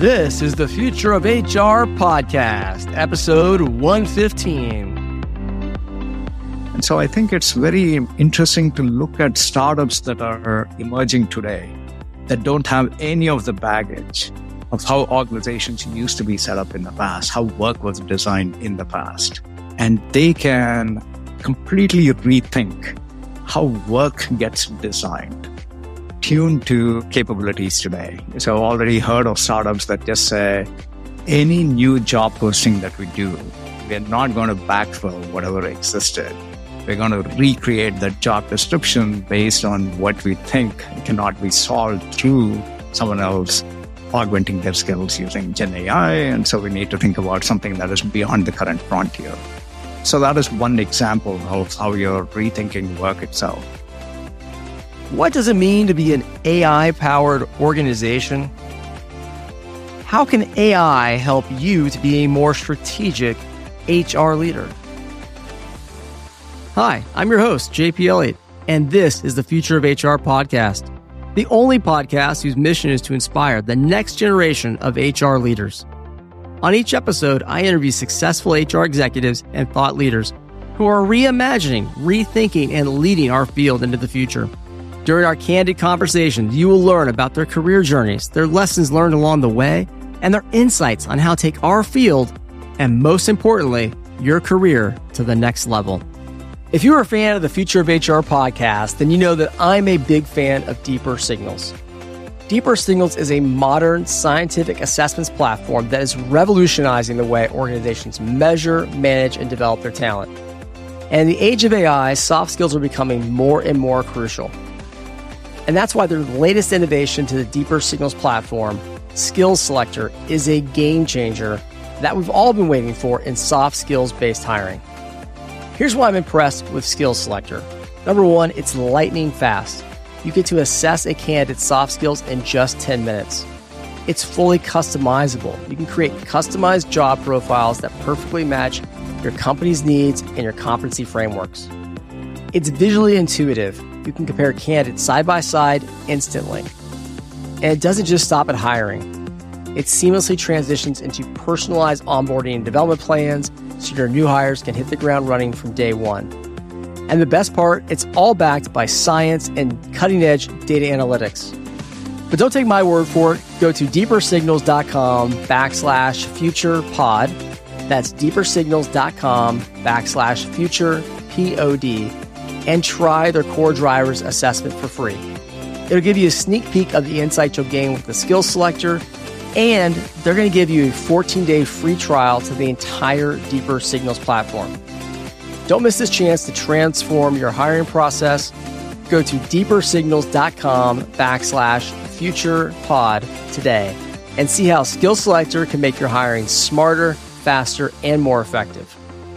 This is the Future of HR podcast, episode 115. And so I think it's very interesting to look at startups that are emerging today that don't have any of the baggage of how organizations used to be set up in the past, how work was designed in the past. And they can completely rethink how work gets designed, tuned to capabilities today. So I've already heard of startups that just say, any new job posting that we do, we're not going to backfill whatever existed. We're going to recreate that job description based on what we think cannot be solved through someone else augmenting their skills using Gen AI. And so we need to think about something that is beyond the current frontier. So that is one example of how you're rethinking work itself. What does it mean to be an AI-powered organization? How can AI help you to be a more strategic HR leader? Hi, I'm your host, JP Elliott, and this is the Future of HR podcast, the only podcast whose mission is to inspire the next generation of HR leaders. On each episode, I interview successful HR executives and thought leaders who are reimagining, rethinking, and leading our field into the future. During our candid conversations, you will learn about their career journeys, their lessons learned along the way, and their insights on how to take our field, and most importantly, your career to the next level. If you're a fan of the Future of HR podcast, then you know that I'm a big fan of Deeper Signals. Deeper Signals is a modern scientific assessments platform that is revolutionizing the way organizations measure, manage, and develop their talent. And in the age of AI, soft skills are becoming more and more crucial. And that's why their latest innovation to the Deeper Signals platform, Skills Selector, is a game changer that we've all been waiting for in soft skills-based hiring. Here's why I'm impressed with Skills Selector. Number one, it's lightning fast. You get to assess a candidate's soft skills in just 10 minutes. It's fully customizable. You can create customized job profiles that perfectly match your company's needs and your competency frameworks. It's visually intuitive. You can compare candidates side by side instantly. And it doesn't just stop at hiring. It seamlessly transitions into personalized onboarding and development plans so your new hires can hit the ground running from day one. And the best part, it's all backed by science and cutting-edge data analytics. But don't take my word for it. Go to deepersignals.com/futurepod. That's deepersignals.com/futurepod and try their core drivers assessment for free. It'll give you a sneak peek of the insights you'll gain with the Skills Selector, and they're going to give you a 14-day free trial to the entire Deeper Signals platform. Don't miss this chance to transform your hiring process. Go to deepersignals.com/futurepod today and see how Skills Selector can make your hiring smarter, faster, and more effective.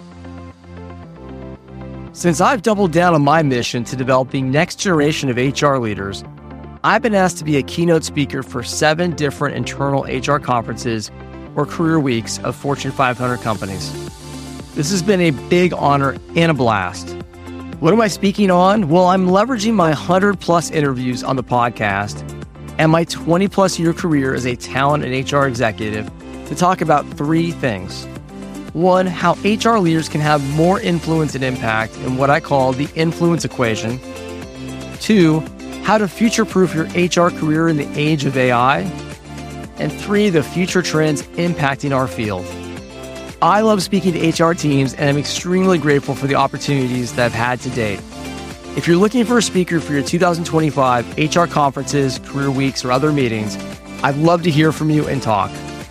Since I've doubled down on my mission to develop the next generation of HR leaders, I've been asked to be a keynote speaker for 7 different internal HR conferences or career weeks of Fortune 500 companies. This has been a big honor and a blast. What am I speaking on? Well, I'm leveraging my 100+ interviews on the podcast and my 20+ year career as a talent and HR executive to talk about 3 things. 1, how HR leaders can have more influence and impact in what I call the influence equation. 2, how to future-proof your HR career in the age of AI. And 3, the future trends impacting our field. I love speaking to HR teams, and I'm extremely grateful for the opportunities that I've had to date. If you're looking for a speaker for your 2025 HR conferences, career weeks, or other meetings, I'd love to hear from you and talk.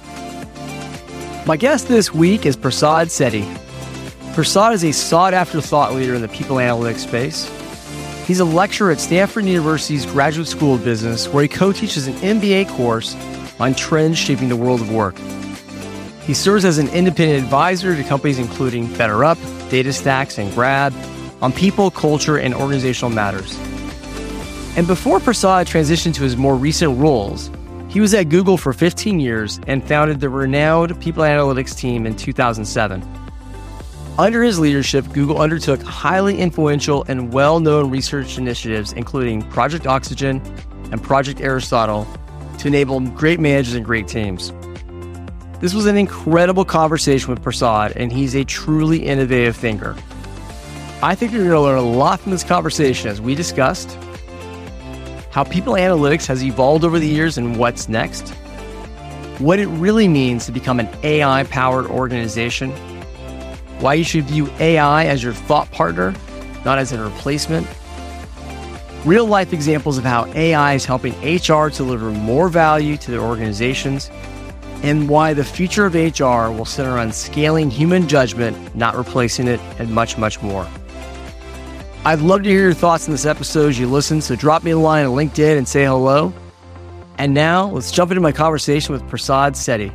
My guest this week is Prasad Setty. Prasad is a sought-after thought leader in the people analytics space. He's a lecturer at Stanford University's Graduate School of Business, where he co-teaches an MBA course on trends shaping the world of work. He serves as an independent advisor to companies including BetterUp, DataStax, and Grab on people, culture, and organizational matters. And before Prasad transitioned to his more recent roles, he was at Google for 15 years and founded the renowned people analytics team in 2007. Under his leadership, Google undertook highly influential and well-known research initiatives, including Project Oxygen and Project Aristotle, to enable great managers and great teams. This was an incredible conversation with Prasad, and he's a truly innovative thinker. I think you're going to learn a lot from this conversation as we discussed how people analytics has evolved over the years and what's next, what it really means to become an AI-powered organization, why you should view AI as your thought partner, not as a replacement, real-life examples of how AI is helping HR deliver more value to their organizations, and why the future of HR will center on scaling human judgment, not replacing it, and much, much more. I'd love to hear your thoughts on this episode as you listen, so drop me a line on LinkedIn and say hello. And now, let's jump into my conversation with Prasad Setty.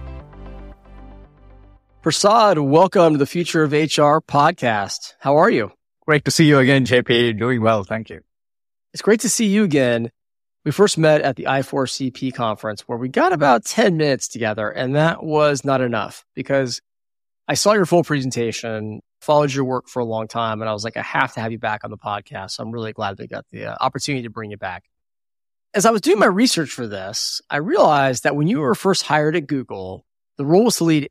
Prasad, welcome to the Future of HR podcast. How are you? Great to see you again, JP. Doing well, thank you. It's great to see you again. We first met at the I4CP conference where we got about 10 minutes together, and that was not enough because I saw your full presentation, followed your work for a long time, and I was like, I have to have you back on the podcast. So I'm really glad we got the opportunity to bring you back. As I was doing my research for this, I realized that when you were first hired at Google, the role was to lead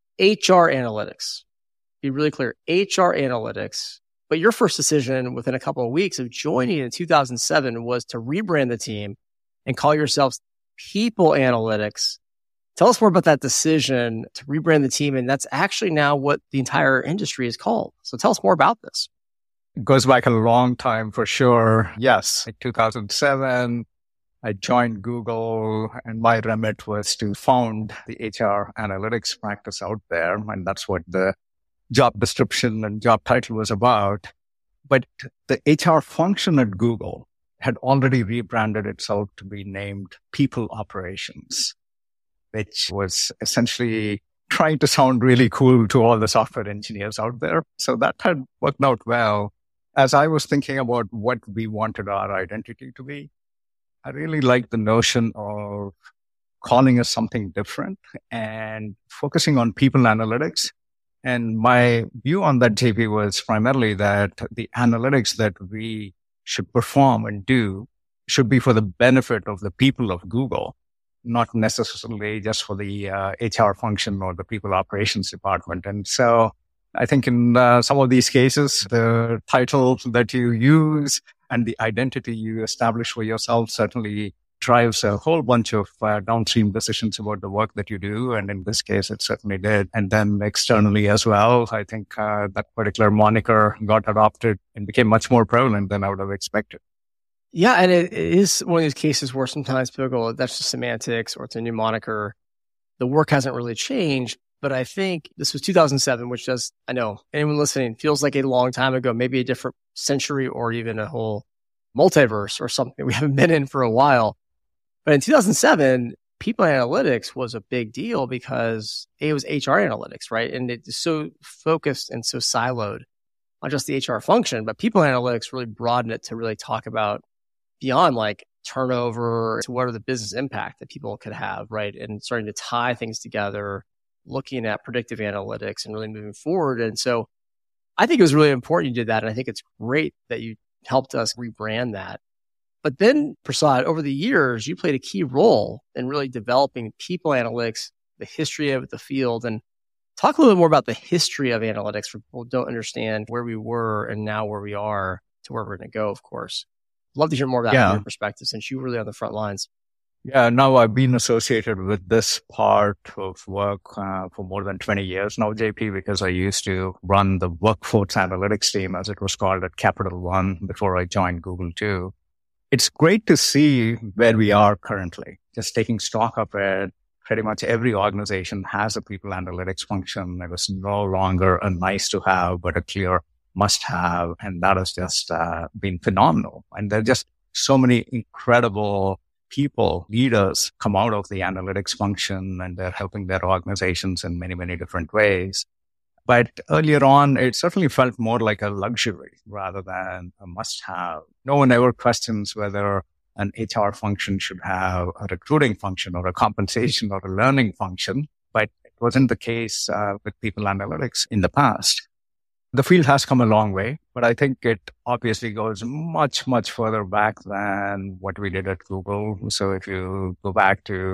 HR analytics. Be really clear, HR analytics. But your first decision within a couple of weeks of joining in 2007 was to rebrand the team and call yourselves People Analytics. Tell us more about that decision to rebrand the team. And that's actually now what the entire industry is called. So tell us more about this. It goes back a long time for sure. Yes, in 2007, I joined Google and my remit was to found the HR analytics practice out there. And that's what the job description and job title was about. But the HR function at Google had already rebranded itself to be named People Operations, which was essentially trying to sound really cool to all the software engineers out there. So that had worked out well. As I was thinking about what we wanted our identity to be, I really liked the notion of calling us something different and focusing on people analytics. And my view on that, JP, was primarily that the analytics that we should perform and do should be for the benefit of the people of Google, not necessarily just for the HR function or the people operations department. And so I think in some of these cases, the title that you use and the identity you establish for yourself certainly drives a whole bunch of downstream decisions about the work that you do. And in this case, it certainly did. And then externally as well, I think that particular moniker got adopted and became much more prevalent than I would have expected. Yeah, and it is one of these cases where sometimes people go, that's just semantics or it's a new moniker. The work hasn't really changed. But I think this was 2007, which does, I know anyone listening feels like a long time ago, maybe a different century or even a whole multiverse or something we haven't been in for a while. But in 2007, people analytics was a big deal because it was HR analytics, right? And it's so focused and so siloed, not just the HR function, but people analytics really broadened it to really talk about beyond like turnover to what are the business impact that people could have, right? And starting to tie things together, looking at predictive analytics and really moving forward. And so I think it was really important you did that. And I think it's great that you helped us rebrand that. But then, Prasad, over the years, you played a key role in really developing people analytics, the history of the field, and talk a little bit more about the history of analytics for people who don't understand where we were and now where we are to where we're going to go, of course. I'd love to hear more about that from your perspective since you were really on the front lines. Yeah, now I've been associated with this part of work for more than 20 years now, JP, because I used to run the workforce analytics team, as it was called at Capital One before I joined Google too. It's great to see where we are currently, just taking stock of it. Pretty much every organization has a people analytics function. It was no longer a nice to have, but a clear must have. And that has just been phenomenal. And there are just so many incredible people, leaders come out of the analytics function and they're helping their organizations in many, many different ways. But earlier on, it certainly felt more like a luxury rather than a must-have. No one ever questions whether an HR function should have a recruiting function or a compensation or a learning function, but it wasn't the case with people analytics in the past. The field has come a long way, but I think it obviously goes much, much further back than what we did at Google. So if you go back to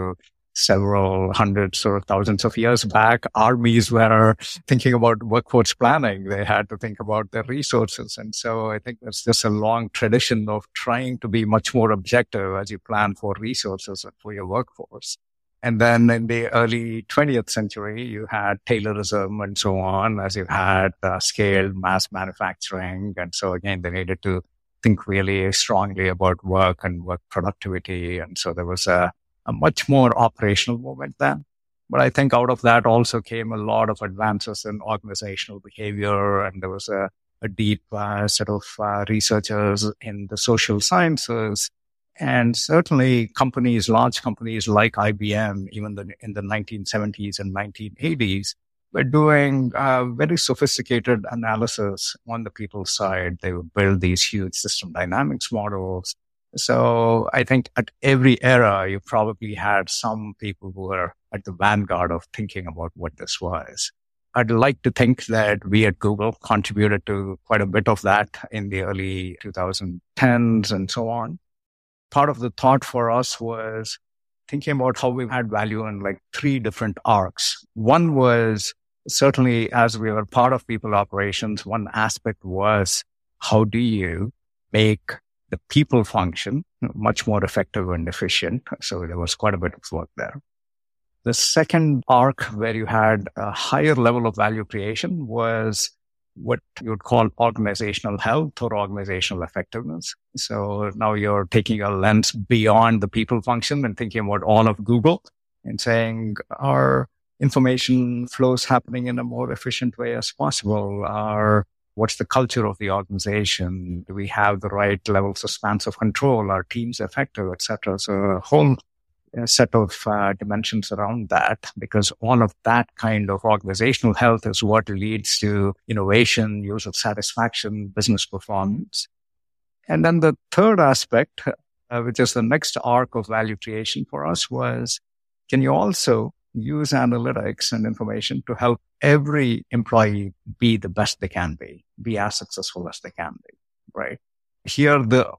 several hundreds or thousands of years back, armies were thinking about workforce planning. They had to think about their resources. And so I think there's just a long tradition of trying to be much more objective as you plan for resources and for your workforce. And then in the early 20th century, you had Taylorism and so on, as you had scaled mass manufacturing. And so again, they needed to think really strongly about work and work productivity. And so there was a much more operational movement then. But I think out of that also came a lot of advances in organizational behavior. And there was a deep set of researchers in the social sciences. And certainly large companies like IBM, even in the 1970s and 1980s, were doing very sophisticated analysis on the people's side. They would build these huge system dynamics models. So I think at every era, you probably had some people who were at the vanguard of thinking about what this was. I'd like to think that we at Google contributed to quite a bit of that in the early 2010s and so on. Part of the thought for us was thinking about how we had value in like three different arcs. One was certainly as we were part of people operations, one aspect was how do you make the people function much more effective and efficient? So there was quite a bit of work there. The second arc where you had a higher level of value creation was what you would call organizational health or organizational effectiveness. So now you're taking a lens beyond the people function and thinking about all of Google and saying, are information flows happening in a more efficient way as possible? What's the culture of the organization? Do we have the right levels of spans of control? Are teams effective, et cetera? So a whole set of dimensions around that, because all of that kind of organizational health is what leads to innovation, user satisfaction, business performance. And then the third aspect, which is the next arc of value creation for us, was can you also use analytics and information to help every employee be the best they can be as successful as they can be, right? Here, the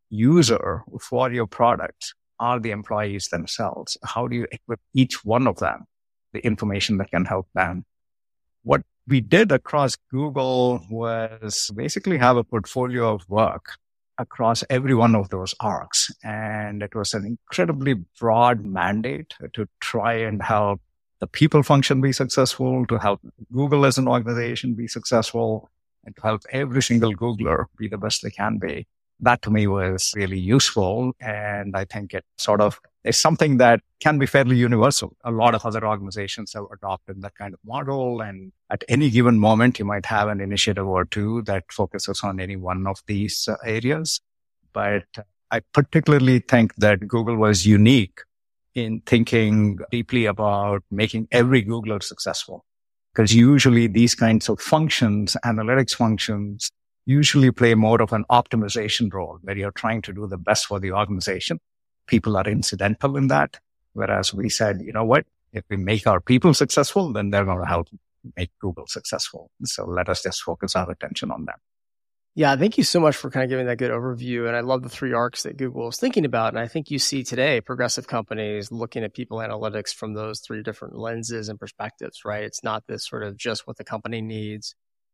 user for your product are the employees themselves. How do you equip each one of them the information that can help them? What we did across Google was basically have a portfolio of work across every one of those arcs. And it was an incredibly broad mandate to try and help the people function be successful, to help Google as an organization be successful, and to help every single Googler be the best they can be. That to me was really useful. And I think it sort of is something that can be fairly universal. A lot of other organizations have adopted that kind of model. And at any given moment, you might have an initiative or two that focuses on any one of these areas. But I particularly think that Google was unique in thinking deeply about making every Googler successful. Because usually these kinds of functions, analytics functions, usually play more of an optimization role where you're trying to do the best for the organization. People are incidental in that. Whereas we said, you know what, if we make our people successful, then they're going to help make Google successful. So let us just focus our attention on them. Yeah, thank you so much for kind of giving that good overview. And I love the three arcs that Google is thinking about. And I think you see today progressive companies looking at people analytics from those three different lenses and perspectives, right? It's not this sort of just what the company needs,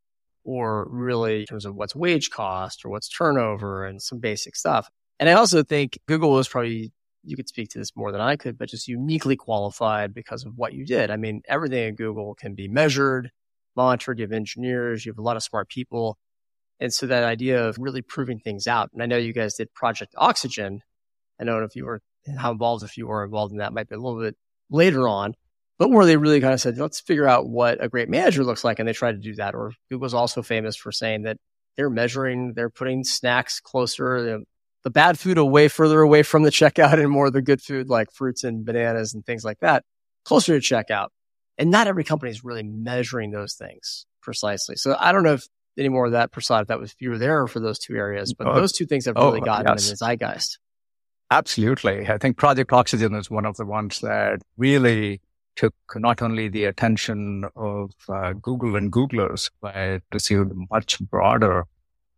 or really in terms of what's wage cost or what's turnover and some basic stuff. And I also think Google was probably, you could speak to this more than I could, but just uniquely qualified because of what you did. I mean, everything at Google can be measured, monitored. You have engineers, you have a lot of smart people. And so that idea of really proving things out. And I know you guys did Project Oxygen. I don't know if you were involved in that, might be a little bit later on. But where they really kind of said, let's figure out what a great manager looks like. And they tried to do that. Or Google's also famous for saying that they're putting snacks closer, the bad food further away from the checkout, and more of the good food like fruits and bananas and things like that closer to checkout. And not every company is really measuring those things precisely. So I don't know if any more of that, Prasad, if you were there for those two areas, but those two things have really gotten in the zeitgeist. Absolutely. I think Project Oxygen is one of the ones that really took not only the attention of Google and Googlers, but received much broader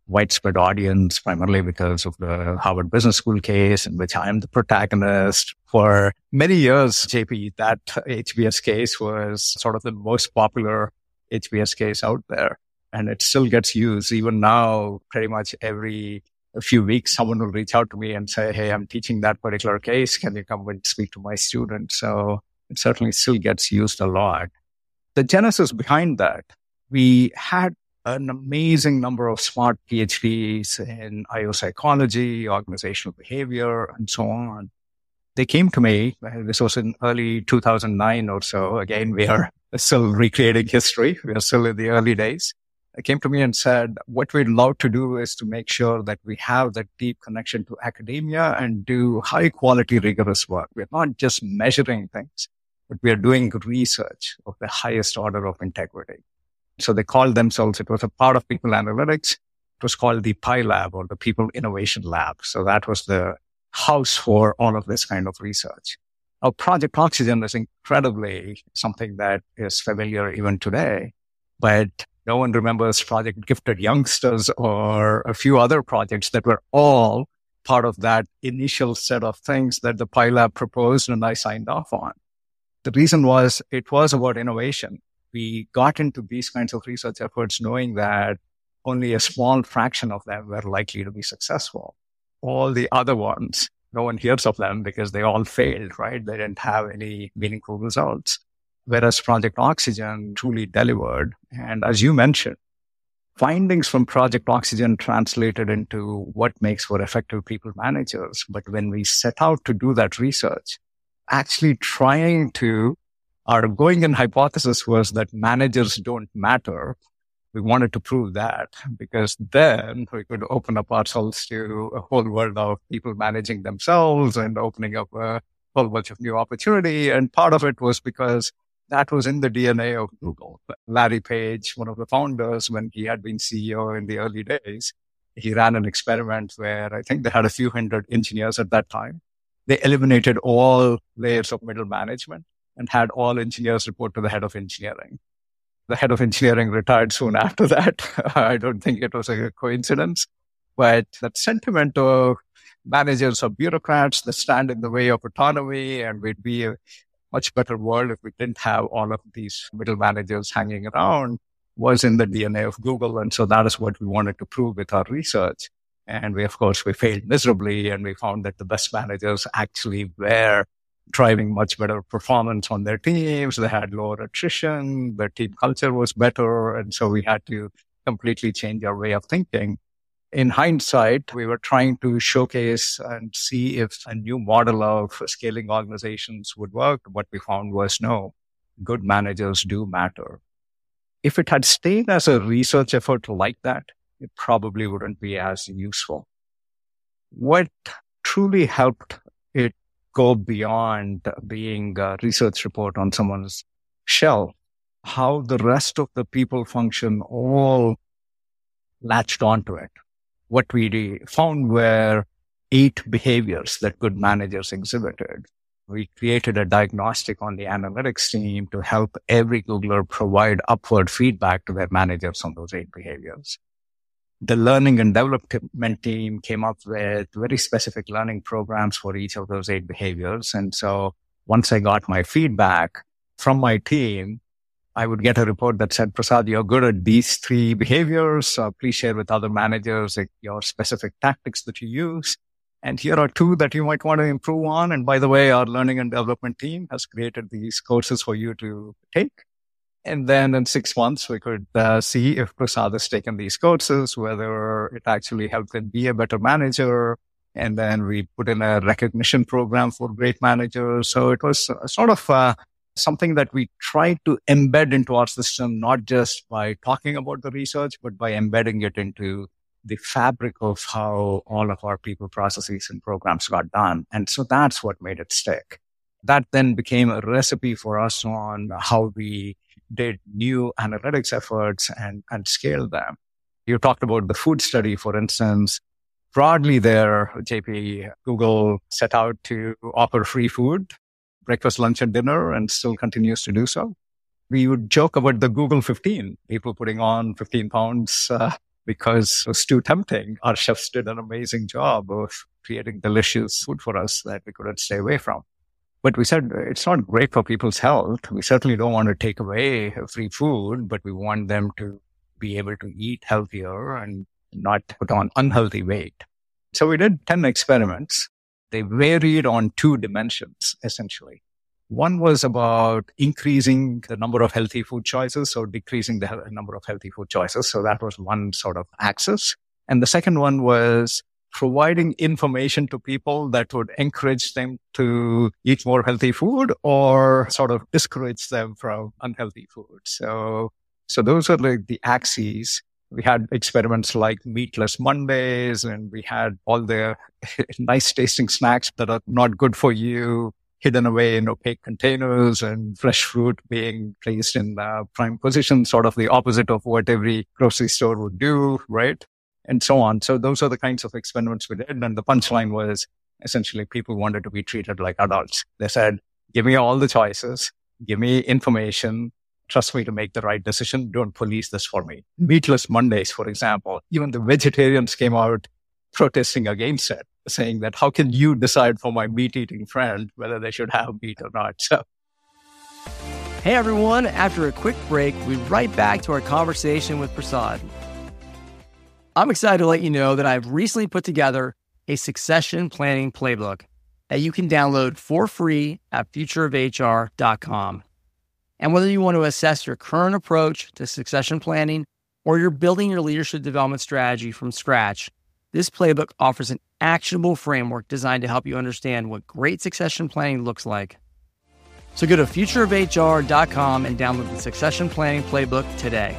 widespread audience, primarily because of the Harvard Business School case in which I am the protagonist. For many years, JP, that HBS case was sort of the most popular HBS case out there. And it still gets used. Even now, pretty much every few weeks, someone will reach out to me and say, hey, I'm teaching that particular case. Can you come and speak to my students? So it certainly still gets used a lot. The genesis behind that, we had an amazing number of smart PhDs in IO psychology, organizational behavior, and so on. They came to me. This was in early 2009 or so. Again, we are still recreating history. We are still in the early days. They came to me and said, what we'd love to do is to make sure that we have that deep connection to academia and do high quality, rigorous work. We're not just measuring things, but we are doing research of the highest order of integrity. So they called themselves, it was a part of People Analytics. It was called the PI Lab, or the People Innovation Lab. So that was the house for all of this kind of research. Now, Project Oxygen is incredibly something that is familiar even today, but no one remembers Project Gifted Youngsters or a few other projects that were all part of that initial set of things that the PI Lab proposed and I signed off on. The reason was it was about innovation. We got into these kinds of research efforts knowing that only a small fraction of them were likely to be successful. All the other ones, no one hears of them because they all failed, right? They didn't have any meaningful results. Whereas Project Oxygen truly delivered. And as you mentioned, findings from Project Oxygen translated into what makes for effective people managers. But when we set out to do that research, actually our going-in hypothesis was that managers don't matter. We wanted to prove that because then we could open up ourselves to a whole world of people managing themselves and opening up a whole bunch of new opportunity. And part of it was because that was in the DNA of Google. Larry Page, one of the founders, when he had been CEO in the early days, he ran an experiment where I think they had a few hundred engineers at that time. They eliminated all layers of middle management and had all engineers report to the head of engineering. The head of engineering retired soon after that. I don't think it was a coincidence, but that sentiment of managers or bureaucrats that stand in the way of autonomy, and we'd be a much better world if we didn't have all of these middle managers hanging around, was in the DNA of Google. And so that is what we wanted to prove with our research. And we failed miserably, and we found that the best managers actually were driving much better performance on their teams. They had lower attrition. Their team culture was better. And so we had to completely change our way of thinking. In hindsight, we were trying to showcase and see if a new model of scaling organizations would work. What we found was no, good managers do matter. If it had stayed as a research effort like that, it probably wouldn't be as useful. What truly helped it go beyond being a research report on someone's shelf, how the rest of the people function all latched onto it. What we found were 8 behaviors that good managers exhibited. We created a diagnostic on the analytics team to help every Googler provide upward feedback to their managers on those 8 behaviors. The learning and development team came up with very specific learning programs for each of those 8 behaviors. And so once I got my feedback from my team, I would get a report that said, Prasad, you're good at these 3 behaviors. Please share with other managers your specific tactics that you use. And here are 2 that you might want to improve on. And by the way, our learning and development team has created these courses for you to take. And then in 6 months, we could see if Prasad has taken these courses, whether it actually helped him be a better manager. And then we put in a recognition program for great managers. So it was sort of something that we tried to embed into our system, not just by talking about the research, but by embedding it into the fabric of how all of our people processes and programs got done. And so that's what made it stick. That then became a recipe for us on how we did new analytics efforts and scaled them. You talked about the food study, for instance. Broadly there, JP, Google set out to offer free food, breakfast, lunch, and dinner, and still continues to do so. We would joke about the Google 15, people putting on 15 pounds because it was too tempting. Our chefs did an amazing job of creating delicious food for us that we couldn't stay away from. But we said, it's not great for people's health. We certainly don't want to take away free food, but we want them to be able to eat healthier and not put on unhealthy weight. So we did 10 experiments. They varied on 2 dimensions, essentially. One was about increasing the number of healthy food choices or decreasing the number of healthy food choices. So that was one sort of axis. And the second one was providing information to people that would encourage them to eat more healthy food or sort of discourage them from unhealthy food. So those are like the axes. We had experiments like Meatless Mondays, and we had all the nice tasting snacks that are not good for you hidden away in opaque containers, and fresh fruit being placed in the prime position, sort of the opposite of what every grocery store would do, right? And so on. So those are the kinds of experiments we did. And the punchline was essentially people wanted to be treated like adults. They said, give me all the choices, give me information, trust me to make the right decision. Don't police this for me. Meatless Mondays, for example, even the vegetarians came out protesting against it, saying that how can you decide for my meat-eating friend whether they should have meat or not? So, hey everyone, after a quick break, we're right back to our conversation with Prasad. I'm excited to let you know that I've recently put together a succession planning playbook that you can download for free at futureofhr.com. And whether you want to assess your current approach to succession planning or you're building your leadership development strategy from scratch, this playbook offers an actionable framework designed to help you understand what great succession planning looks like. So go to futureofhr.com and download the succession planning playbook today.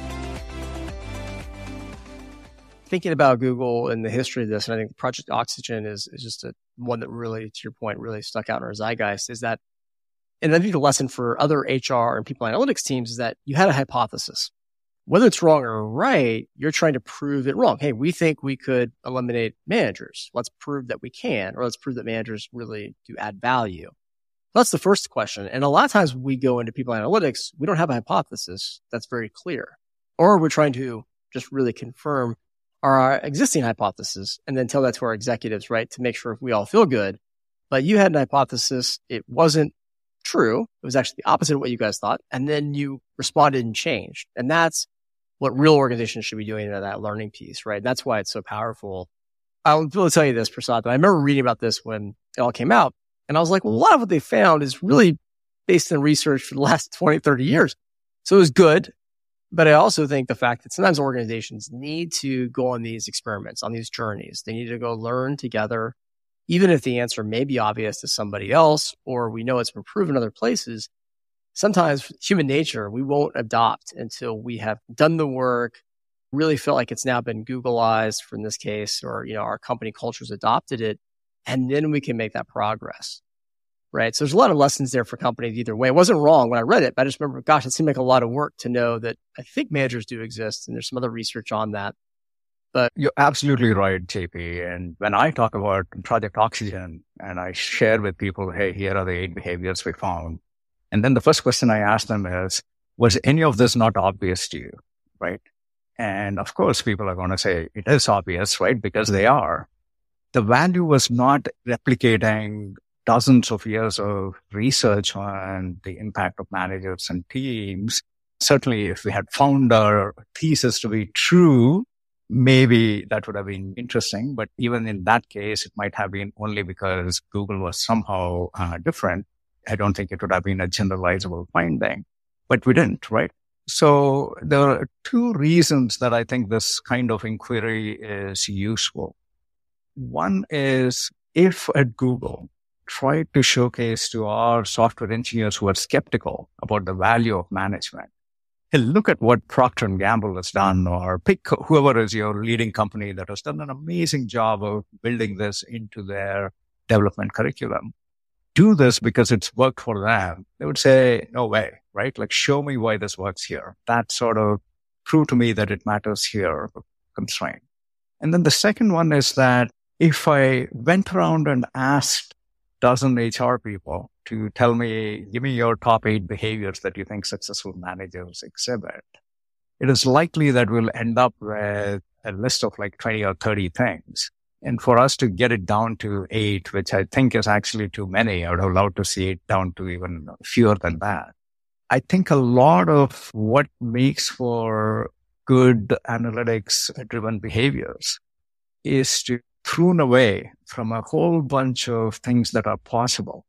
Thinking about Google and the history of this, and I think Project Oxygen is just one that really, to your point, really stuck out in our zeitgeist, is that, and I think the lesson for other HR and people analytics teams is that you had a hypothesis. Whether it's wrong or right, you're trying to prove it wrong. Hey, we think we could eliminate managers. Let's prove that we can, or let's prove that managers really do add value. That's the first question. And a lot of times we go into people analytics, we don't have a hypothesis that's very clear. Or we're trying to just really confirm our existing hypothesis and then tell that to our executives, right? To make sure we all feel good. But you had an hypothesis. It wasn't true. It was actually the opposite of what you guys thought. And then you responded and changed. And that's what real organizations should be doing in that learning piece, right? That's why it's so powerful. I'll tell you this, Prasad, I remember reading about this when it all came out. And I was like, well, a lot of what they found is really based on research for the last 20, 30 years. So it was good. But I also think the fact that sometimes organizations need to go on these experiments, on these journeys. They need to go learn together, even if the answer may be obvious to somebody else, or we know it's been proven other places. Sometimes human nature, we won't adopt until we have done the work, really feel like it's now been Googleized for in this case, or, our company culture's adopted it, and then we can make that progress. Right. So there's a lot of lessons there for companies either way. It wasn't wrong when I read it, but I just remember, gosh, it seemed like a lot of work to know that I think managers do exist. And there's some other research on that. But you're absolutely right, JP. And when I talk about Project Oxygen and I share with people, hey, here are the 8 behaviors we found. And then the first question I ask them is, was any of this not obvious to you? Right. And of course, people are going to say it is obvious, right? Because they are. The value was not replicating dozens of years of research on the impact of managers and teams. Certainly, if we had found our thesis to be true, maybe that would have been interesting. But even in that case, it might have been only because Google was somehow different. I don't think it would have been a generalizable finding. But we didn't, right? So there are 2 reasons that I think this kind of inquiry is useful. One is, if at Google tried to showcase to our software engineers who are skeptical about the value of management, hey, look at what Procter & Gamble has done, or pick whoever is your leading company that has done an amazing job of building this into their development curriculum. Do this because it's worked for them. They would say, no way, right? Like, show me why this works here. That sort of prove to me that it matters here, constraint. And then the second one is that if I went around and asked dozen HR people to tell me, give me your top 8 behaviors that you think successful managers exhibit, it is likely that we'll end up with a list of like 20 or 30 things. And for us to get it down to 8, which I think is actually too many, I would have loved to see it down to even fewer than that. I think a lot of what makes for good analytics-driven behaviors is to prune away from a whole bunch of things that are possible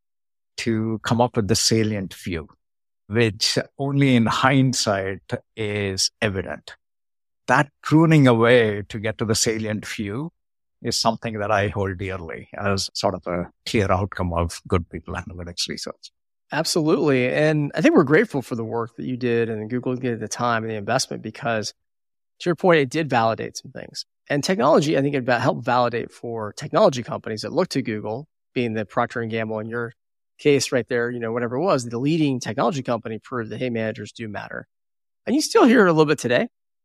to come up with the salient few, which only in hindsight is evident. That pruning away to get to the salient few is something that I hold dearly as sort of a clear outcome of good people analytics research. Absolutely. And I think we're grateful for the work that you did and Google did at the time and the investment, because to your point, it did validate some things. And technology, I think it helped validate for technology companies that look to Google, being the Procter & Gamble in your case right there, whatever it was, the leading technology company proved that, hey, managers do matter. And you still hear it a little bit today.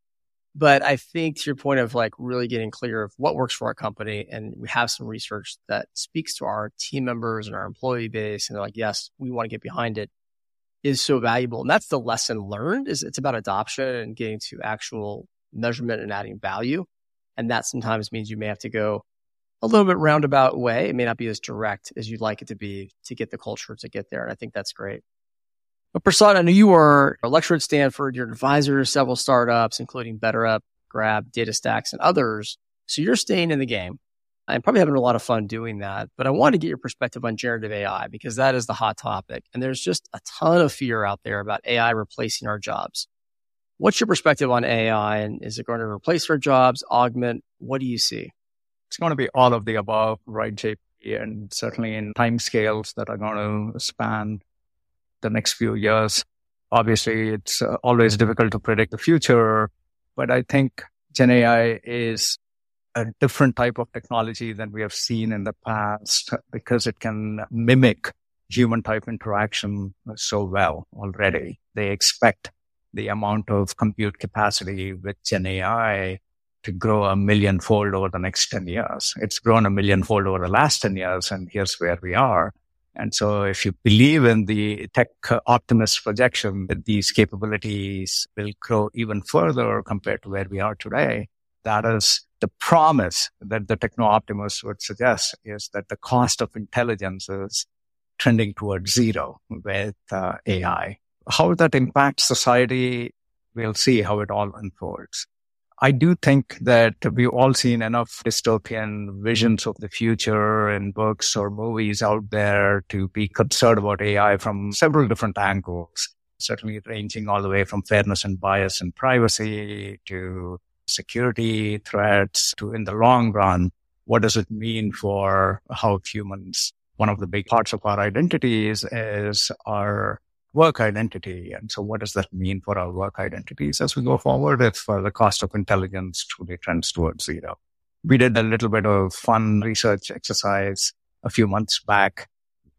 But I think to your point of like really getting clear of what works for our company, and we have some research that speaks to our team members and our employee base, and they're like, yes, we want to get behind it, is so valuable. And that's the lesson learned, is it's about adoption and getting to actual measurement and adding value. And that sometimes means you may have to go a little bit roundabout way. It may not be as direct as you'd like it to be to get the culture to get there. And I think that's great. But Prasad, I know you are a lecturer at Stanford. You're an advisor to several startups, including BetterUp, Grab, DataStax, and others. So you're staying in the game and probably having a lot of fun doing that. But I want to get your perspective on generative AI, because that is the hot topic. And there's just a ton of fear out there about AI replacing our jobs. What's your perspective on AI? And is it going to replace our jobs, augment? What do you see? It's going to be all of the above, right, JP? And certainly in timescales that are going to span the next few years. Obviously, it's always difficult to predict the future, but I think Gen AI is a different type of technology than we have seen in the past, because it can mimic human type interaction so well already. They expect the amount of compute capacity with Gen AI to grow 1 million-fold over the next 10 years. It's grown 1 million-fold over the last 10 years, and here's where we are. And so if you believe in the tech optimist projection that these capabilities will grow even further compared to where we are today, that is the promise that the techno-optimists would suggest, is that the cost of intelligence is trending towards zero with AI. How that impacts society, we'll see how it all unfolds. I do think that we've all seen enough dystopian visions of the future in books or movies out there to be concerned about AI from several different angles, certainly ranging all the way from fairness and bias and privacy to security threats to, in the long run, what does it mean for how humans, one of the big parts of our identities is our work identity. And so what does that mean for our work identities as we go forward if the cost of intelligence truly trends towards zero? We did a little bit of fun research exercise a few months back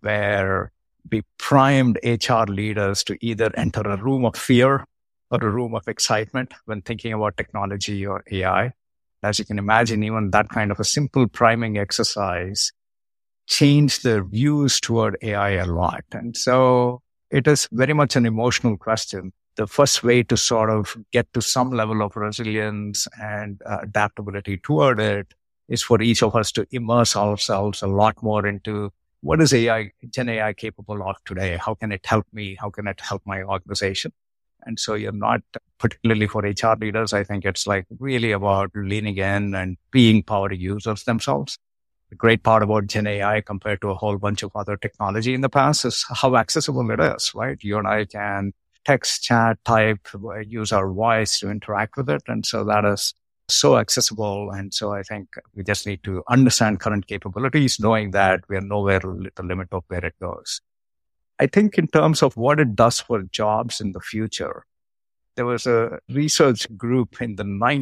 where we primed HR leaders to either enter a room of fear or a room of excitement when thinking about technology or AI. As you can imagine, even that kind of a simple priming exercise changed their views toward AI a lot. And so it is very much an emotional question. The first way to sort of get to some level of resilience and adaptability toward it is for each of us to immerse ourselves a lot more into what is AI, Gen AI capable of today? How can it help me? How can it help my organization? And so you're not particularly for HR leaders. I think it's like really about leaning in and being power users themselves. The great part about Gen AI compared to a whole bunch of other technology in the past is how accessible it is, right? You and I can text, chat, type, use our voice to interact with it. And so that is so accessible. And so I think we just need to understand current capabilities, knowing that we are nowhere at the limit of where it goes. I think in terms of what it does for jobs in the future, there was a research group in the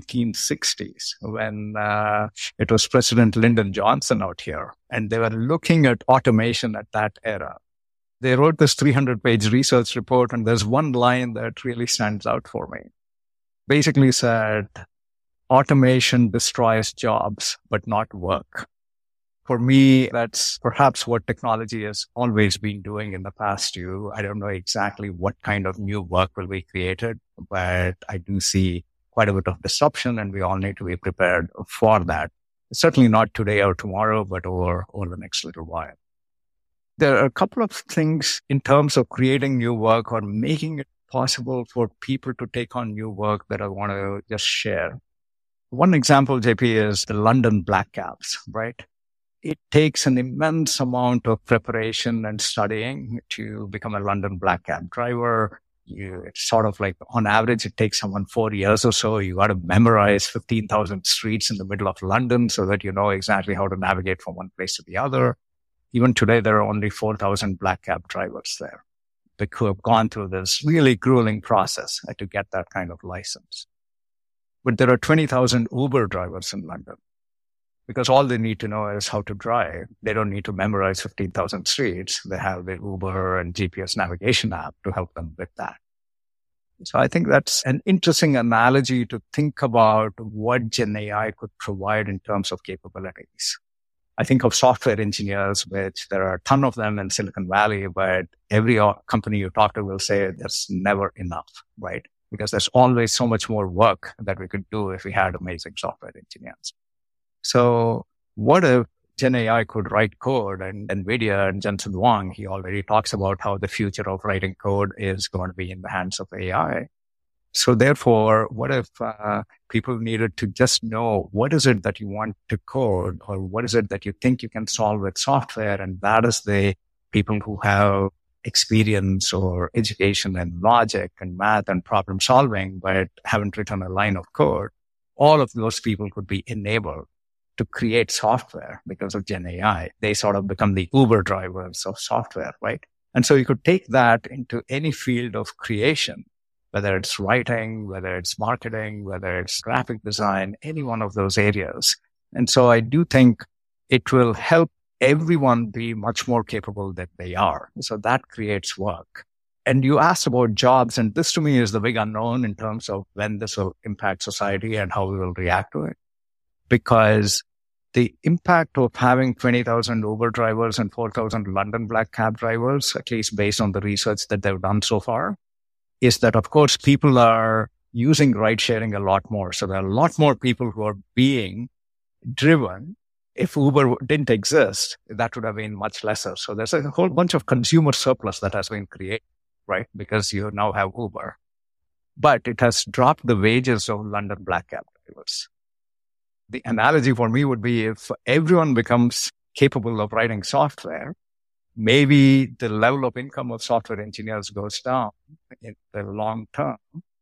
1960s when it was President Lyndon Johnson out here, and they were looking at automation at that era. They wrote this 300-page research report, and there's one line that really stands out for me. Basically said, automation destroys jobs, but not work. For me, that's perhaps what technology has always been doing in the past too. I don't know exactly what kind of new work will be created, but I do see quite a bit of disruption, and we all need to be prepared for that. Certainly not today or tomorrow, but over the next little while. There are a couple of things in terms of creating new work or making it possible for people to take on new work that I want to just share. One example, JP, is the London Black Cabs, right? It takes an immense amount of preparation and studying to become a London Black Cab driver. It's sort of like, on average, it takes someone 4 years or so. You got to memorize 15,000 streets in the middle of London so that you know exactly how to navigate from one place to the other. Even today, there are only 4,000 Black Cab drivers there who have gone through this really grueling process to get that kind of license. But there are 20,000 Uber drivers in London because all they need to know is how to drive. They don't need to memorize 15,000 streets. They have the Uber and GPS navigation app to help them with that. So I think that's an interesting analogy to think about what Gen AI could provide in terms of capabilities. I think of software engineers, which there are a ton of them in Silicon Valley, but every company you talk to will say there's never enough, right? Because there's always so much more work that we could do if we had amazing software engineers. So what if Gen AI could write code? And NVIDIA and Jensen Huang, he already talks about how the future of writing code is going to be in the hands of AI. So therefore, what if people needed to just know what is it that you want to code, or what is it that you think you can solve with software? And that is the people who have experience or education and logic and math and problem solving, but haven't written a line of code. All of those people could be enabled to create software because of Gen AI. They sort of become the Uber drivers of software, right? And so you could take that into any field of creation, whether it's writing, whether it's marketing, whether it's graphic design, any one of those areas. And so I do think it will help everyone be much more capable than they are. So that creates work. And you asked about jobs, and this to me is the big unknown in terms of when this will impact society and how we will react to it. Because the impact of having 20,000 Uber drivers and 4,000 London Black Cab drivers, at least based on the research that they've done so far, is that, of course, people are using ride sharing a lot more. So there are a lot more people who are being driven. If Uber didn't exist, that would have been much lesser. So there's a whole bunch of consumer surplus that has been created, right? Because you now have Uber. But it has dropped the wages of London Black Cab drivers. The analogy for me would be if everyone becomes capable of writing software, maybe the level of income of software engineers goes down in the long term,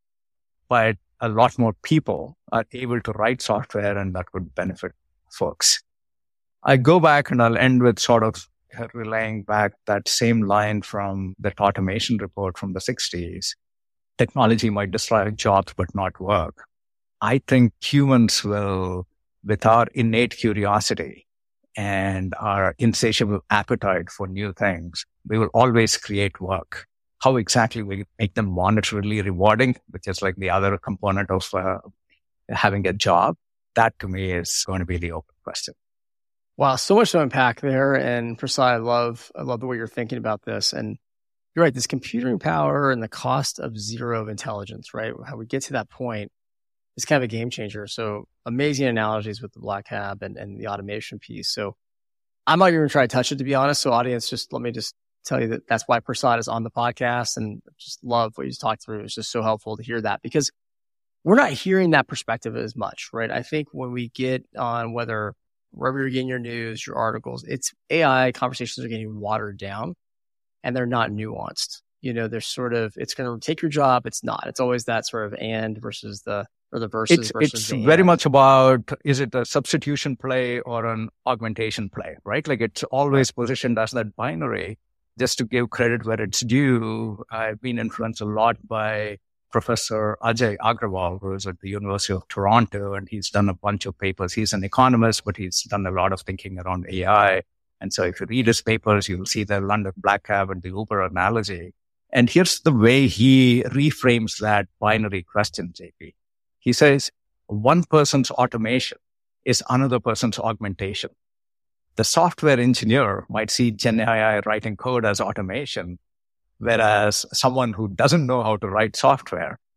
but a lot more people are able to write software, and that would benefit folks. I go back and I'll end with sort of relaying back that same line from the automation report from the 60s. Technology might destroy jobs, but not work. I think humans will, with our innate curiosity and our insatiable appetite for new things, we will always create work. How exactly we make them monetarily rewarding, which is like the other component of having a job, that to me is going to be the open question. Wow, so much to unpack there. And Prasad, I love the way you're thinking about this. And you're right, this computing power and the cost of zero of intelligence, right? How we get to that point is kind of a game changer. So amazing analogies with the Black Cab and the automation piece. So I'm not even going to try to touch it, to be honest. So audience, let me tell you that that's why Prasad is on the podcast, and just love what you just talked through. It's just so helpful to hear that, because we're not hearing that perspective as much, right? I think when we get on wherever you're getting your news, your articles, it's AI conversations are getting watered down and they're not nuanced. There's sort of, it's going to take your job. It's not. It's always that sort of and versus the versus. It's very much about, is it a substitution play or an augmentation play, right? Like it's always positioned as that binary. Just to give credit where it's due, I've been influenced a lot by Professor Ajay Agrawal, who is at the University of Toronto, and he's done a bunch of papers. He's an economist, but he's done a lot of thinking around AI. And so if you read his papers, you'll see the London Black Cab and the Uber analogy. And here's the way he reframes that binary question, JP. He says, one person's automation is another person's augmentation. The software engineer might see Gen AI writing code as automation, whereas someone who doesn't know how to write software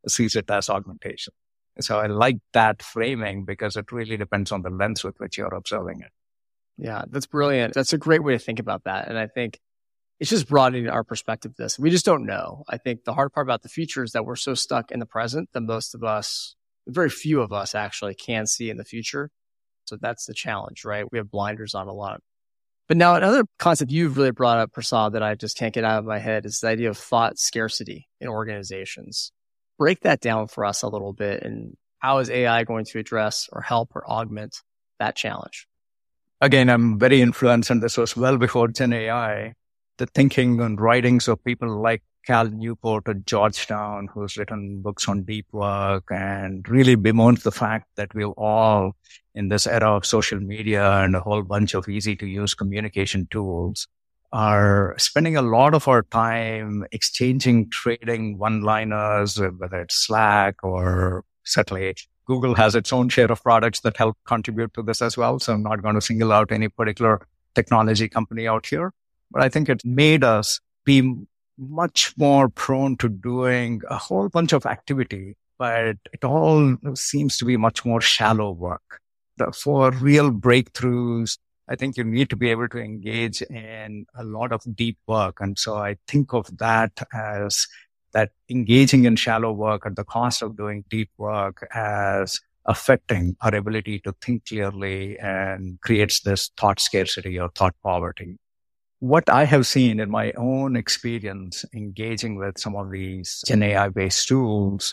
sees it as augmentation. So I like that framing because it really depends on the lens with which you're observing it. Yeah, that's brilliant. That's a great way to think about that. And I think it's just broadening our perspective to this. We just don't know. I think the hard part about the future is that we're so stuck in the present that most of us, very few of us actually can see in the future. So that's the challenge, right? We have blinders on a lot. But now another concept you've really brought up, Prasad, that I just can't get out of my head is the idea of thought scarcity in organizations. Break that down for us a little bit. And how is AI going to address or help or augment that challenge? Again, I'm very influenced, and this was well before Gen AI. The thinking and writings of people like Cal Newport at Georgetown, who's written books on deep work and really bemoans the fact that we're all in this era of social media and a whole bunch of easy to use communication tools are spending a lot of our time exchanging, trading one-liners, whether it's Slack or certainly Google has its own share of products that help contribute to this as well. So I'm not going to single out any particular technology company out here, but I think it made us be much more prone to doing a whole bunch of activity, but it all seems to be much more shallow work. For real breakthroughs, I think you need to be able to engage in a lot of deep work. And so I think of that as that engaging in shallow work at the cost of doing deep work as affecting our ability to think clearly and creates this thought scarcity or thought poverty. What I have seen in my own experience engaging with some of these Gen AI-based tools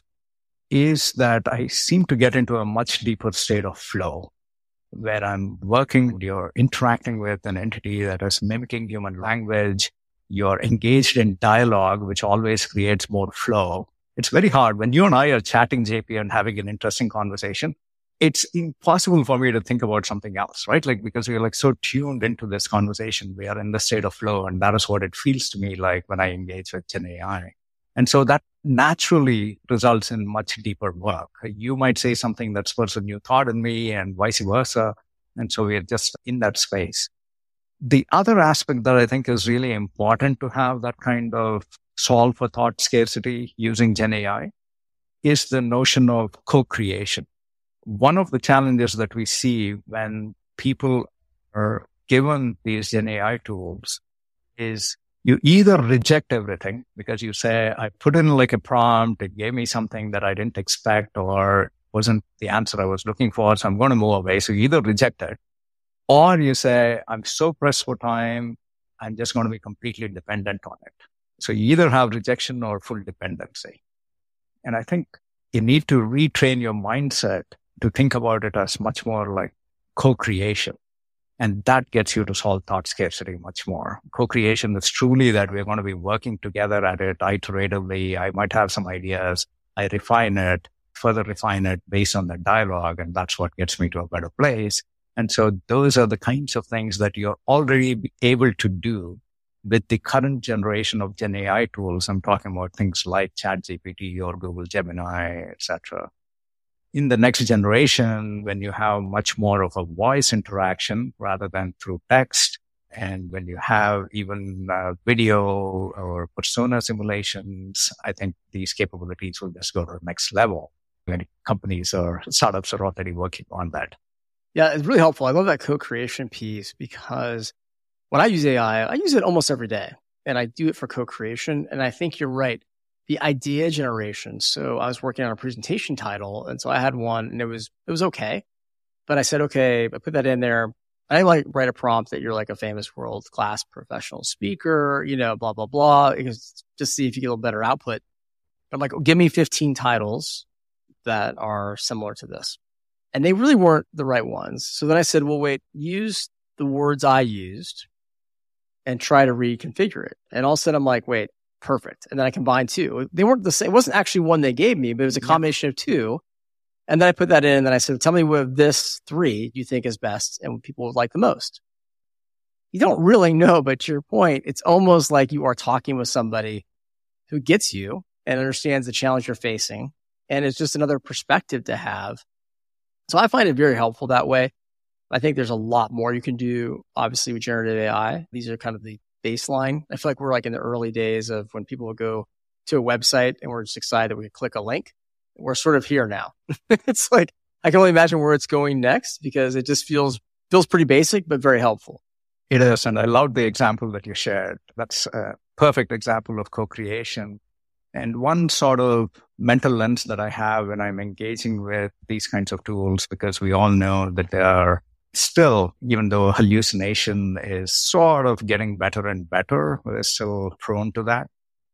is that I seem to get into a much deeper state of flow where I'm working, you're interacting with an entity that is mimicking human language. You're engaged in dialogue, which always creates more flow. It's very hard when you and I are chatting, JP, and having an interesting conversation. It's impossible for me to think about something else, right? Like, because we're like so tuned into this conversation, we are in the state of flow. And that is what it feels to me like when I engage with Gen AI. And so that naturally results in much deeper work. You might say something that spurs a new thought in me and vice versa. And so we're just in that space. The other aspect that I think is really important to have that kind of solve for thought scarcity using Gen AI is the notion of co-creation. One of the challenges that we see when people are given these Gen AI tools is you either reject everything because you say, I put in like a prompt, it gave me something that I didn't expect or wasn't the answer I was looking for, so I'm going to move away. So you either reject it, or you say, I'm so pressed for time, I'm just going to be completely dependent on it. So you either have rejection or full dependency. And I think you need to retrain your mindset to think about it as much more like co-creation. And that gets you to solve thought scarcity much more. Co-creation is truly that we're going to be working together at it iteratively. I might have some ideas. I refine it, further refine it based on the dialogue. And that's what gets me to a better place. And so those are the kinds of things that you're already able to do with the current generation of Gen AI tools. I'm talking about things like ChatGPT or Google Gemini, etc. In the next generation, when you have much more of a voice interaction rather than through text, and when you have even video or persona simulations, I think these capabilities will just go to the next level. Many companies or startups are already working on that. Yeah, it's really helpful. I love that co-creation piece because when I use AI, I use it almost every day, and I do it for co-creation. And I think you're right. The idea generation. So I was working on a presentation title, and so I had one, and it was okay. But I said, okay, I put that in there. I like write a prompt that you're like a famous world-class professional speaker, blah, blah, blah, because just see if you get a little better output. I'm like, give me 15 titles that are similar to this. And they really weren't the right ones. So then I said, well, wait, use the words I used and try to reconfigure it. And all of a sudden I'm like, wait, perfect. And then I combined two. They weren't the same. It wasn't actually one they gave me, but it was a combination of two. And then I put that in and then I said, tell me what of this three you think is best and what people would like the most. You don't really know, but to your point, it's almost like you are talking with somebody who gets you and understands the challenge you're facing. And it's just another perspective to have. So I find it very helpful that way. I think there's a lot more you can do, obviously, with generative AI. These are kind of the baseline. I feel like we're like in the early days of when people will go to a website and we're just excited that we can click a link. we're sort of here now. It's like, I can only imagine where it's going next because it just feels pretty basic, but very helpful. It is. And I love the example that you shared. That's a perfect example of co-creation. And one sort of mental lens that I have when I'm engaging with these kinds of tools, because we all know that they are still, even though hallucination is sort of getting better and better, we're still prone to that.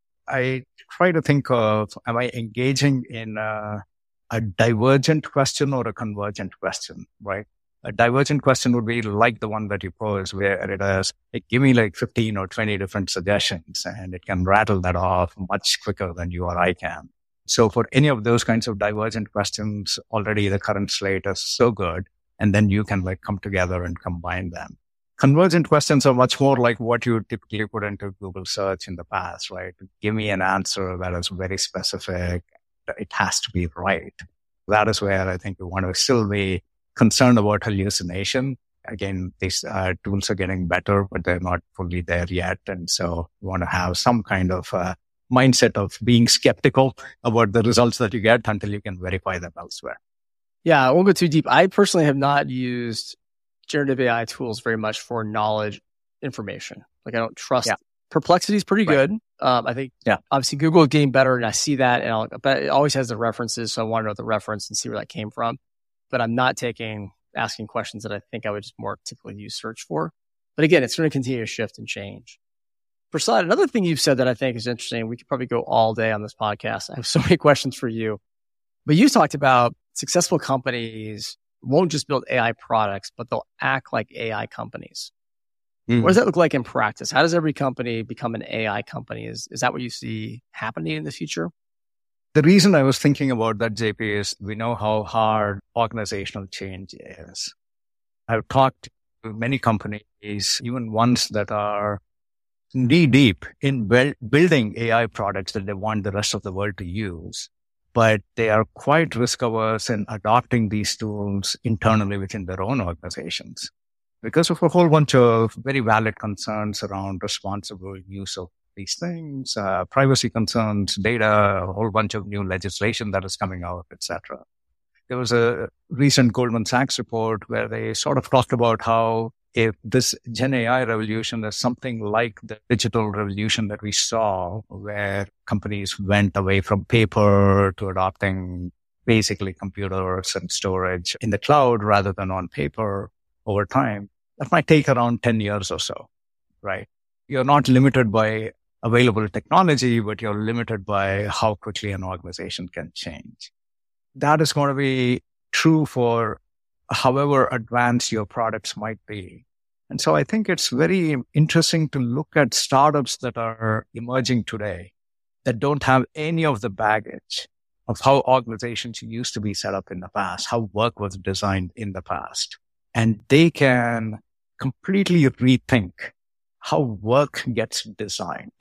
I try to think of, am I engaging in a divergent question or a convergent question, right? A divergent question would be like the one that you pose, where it is, give me like 15 or 20 different suggestions, and it can rattle that off much quicker than you or I can. So for any of those kinds of divergent questions, already the current slate is so good, and then you can like come together and combine them. Convergent questions are much more like what you typically put into Google search in the past, right? Give me an answer that is very specific. It has to be right. That is where I think we want to still be concerned about hallucination. Again, these tools are getting better, but they're not fully there yet. And so we want to have some kind of mindset of being skeptical about the results that you get until you can verify them elsewhere. Yeah, I won't go too deep. I personally have not used generative AI tools very much for knowledge information. Like, I don't trust. Yeah. Perplexity is pretty good. I think obviously Google is getting better, and I see that, but it always has the references. So I want to know the reference and see where that came from. But I'm not asking questions that I think I would just more typically use search for. But again, it's going to continue to shift and change. Prasad, another thing you've said that I think is interesting, we could probably go all day on this podcast. I have so many questions for you. But you talked about successful companies won't just build AI products, but they'll act like AI companies. Mm-hmm. What does that look like in practice? How does every company become an AI company? Is that what you see happening in the future? The reason I was thinking about that, JP, is we know how hard organizational change is. I've talked to many companies, even ones that are knee deep in building AI products that they want the rest of the world to use, but they are quite risk averse in adopting these tools internally within their own organizations because of a whole bunch of very valid concerns around responsible use of these things, privacy concerns, data, a whole bunch of new legislation that is coming out, etc. There was a recent Goldman Sachs report where they sort of talked about how if this Gen AI revolution is something like the digital revolution that we saw, where companies went away from paper to adopting basically computers and storage in the cloud rather than on paper over time, that might take around 10 years or so, right? You're not limited by available technology, but you're limited by how quickly an organization can change. That is going to be true for however advanced your products might be. And so I think it's very interesting to look at startups that are emerging today that don't have any of the baggage of how organizations used to be set up in the past, how work was designed in the past. And they can completely rethink how work gets designed,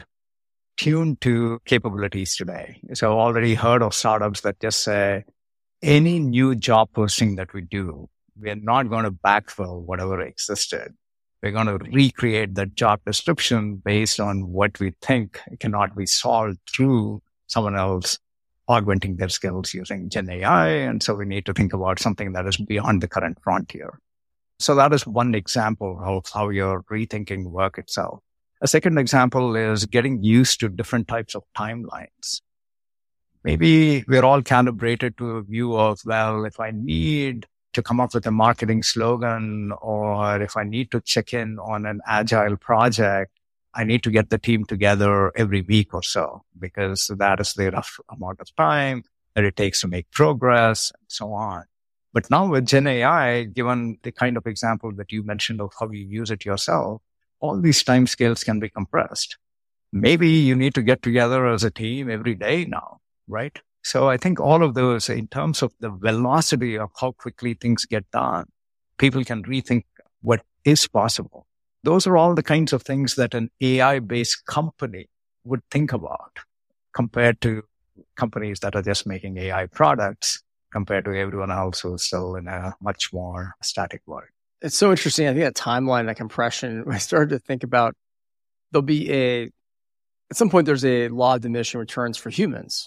tuned to capabilities today. So I've already heard of startups that just say, any new job posting that we do, we're not going to backfill whatever existed. We're going to recreate the job description based on what we think cannot be solved through someone else augmenting their skills using Gen AI. And so we need to think about something that is beyond the current frontier. So that is one example of how you're rethinking work itself. A second example is getting used to different types of timelines. Maybe we're all calibrated to a view of, well, if I need to come up with a marketing slogan, or if I need to check in on an agile project, I need to get the team together every week or so, because that is the rough amount of time that it takes to make progress and so on. But now with Gen AI, given the kind of example that you mentioned of how you use it yourself, all these timescales can be compressed. Maybe you need to get together as a team every day now, right? So I think all of those, in terms of the velocity of how quickly things get done, people can rethink what is possible. Those are all the kinds of things that an AI-based company would think about compared to companies that are just making AI products, compared to everyone else who's still in a much more static world. It's so interesting. I think that timeline, that compression, I started to think about at some point there's a law of diminishing returns for humans.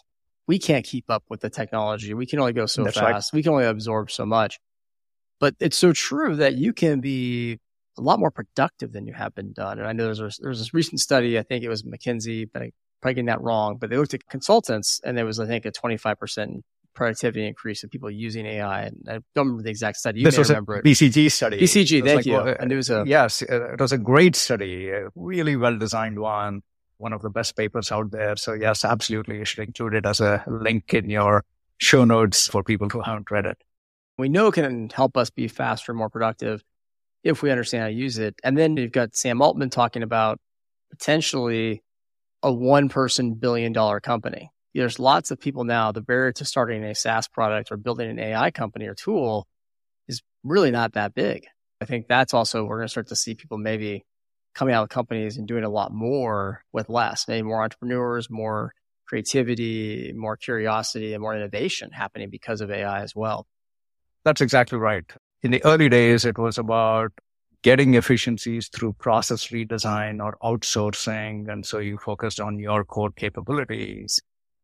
we can't keep up with the technology. We can only go so That's fast. right. We can only absorb so much. But it's so true that you can be a lot more productive than you have been done. And I know there's this recent study, I think it was McKinsey, but I'm probably getting that wrong, but they looked at consultants and there was, I think, a 25% productivity increase of people using AI. And I don't remember the exact study. This was a BCG study. BCG, thank you. And it was yes, it was a great study, a really well-designed one of the best papers out there. So yes, absolutely. You should include it as a link in your show notes for people who haven't read it. We know it can help us be faster, more productive if we understand how to use it. And then you've got Sam Altman talking about potentially a one-person billion-dollar company. There's lots of people now, the barrier to starting a SaaS product or building an AI company or tool is really not that big. I think that's also, we're going to start to see people maybe coming out of companies and doing a lot more with less, maybe more entrepreneurs, more creativity, more curiosity, and more innovation happening because of AI as well. That's exactly right. In the early days, it was about getting efficiencies through process redesign or outsourcing. And so you focused on your core capabilities.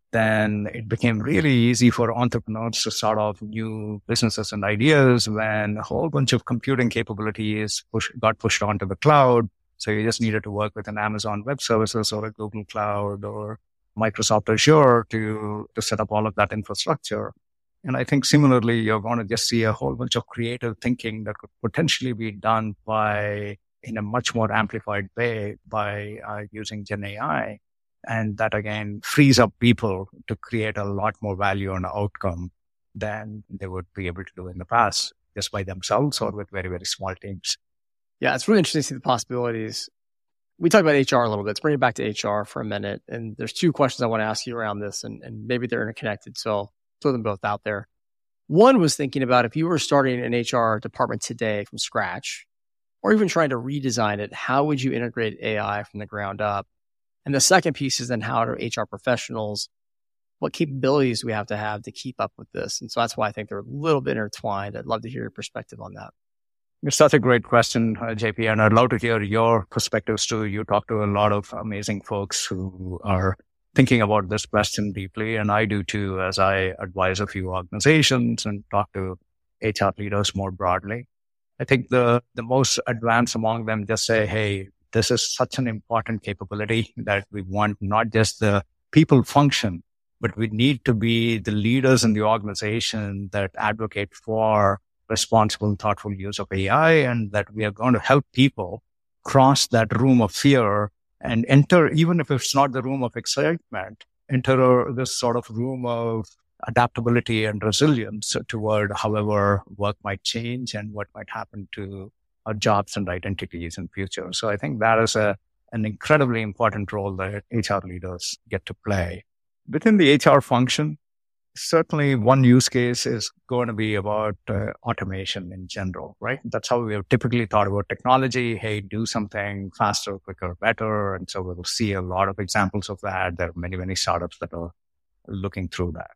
Then it became really easy for entrepreneurs to start off new businesses and ideas when a whole bunch of computing capabilities got pushed onto the cloud. So you just needed to work with an Amazon Web Services or a Google Cloud or Microsoft Azure to set up all of that infrastructure. And I think similarly, you're going to just see a whole bunch of creative thinking that could potentially be done in a much more amplified way by using Gen AI. And that, again, frees up people to create a lot more value and outcome than they would be able to do in the past, just by themselves or with very, very small teams. Yeah, it's really interesting to see the possibilities. We talked about HR a little bit. Let's bring it back to HR for a minute. And there's two questions I want to ask you around this, and maybe they're interconnected. So I'll throw them both out there. One was thinking about if you were starting an HR department today from scratch, or even trying to redesign it, how would you integrate AI from the ground up? And the second piece is then how do HR professionals, what capabilities do we have to keep up with this? And so that's why I think they're a little bit intertwined. I'd love to hear your perspective on that. It's such a great question, JP, and I'd love to hear your perspectives too. You talk to a lot of amazing folks who are thinking about this question deeply, and I do too, as I advise a few organizations and talk to HR leaders more broadly. I think the most advanced among them just say, hey, this is such an important capability that we want not just the people function, but we need to be the leaders in the organization that advocate for responsible, thoughtful use of AI, and that we are going to help people cross that room of fear and enter, even if it's not the room of excitement, enter this sort of room of adaptability and resilience toward however work might change and what might happen to our jobs and identities in future. So I think that is an incredibly important role that HR leaders get to play. Within the HR function, certainly one use case is going to be about automation in general, right? That's how we have typically thought about technology. Hey, do something faster, quicker, better. And so we'll see a lot of examples of that. There are many, many startups that are looking through that.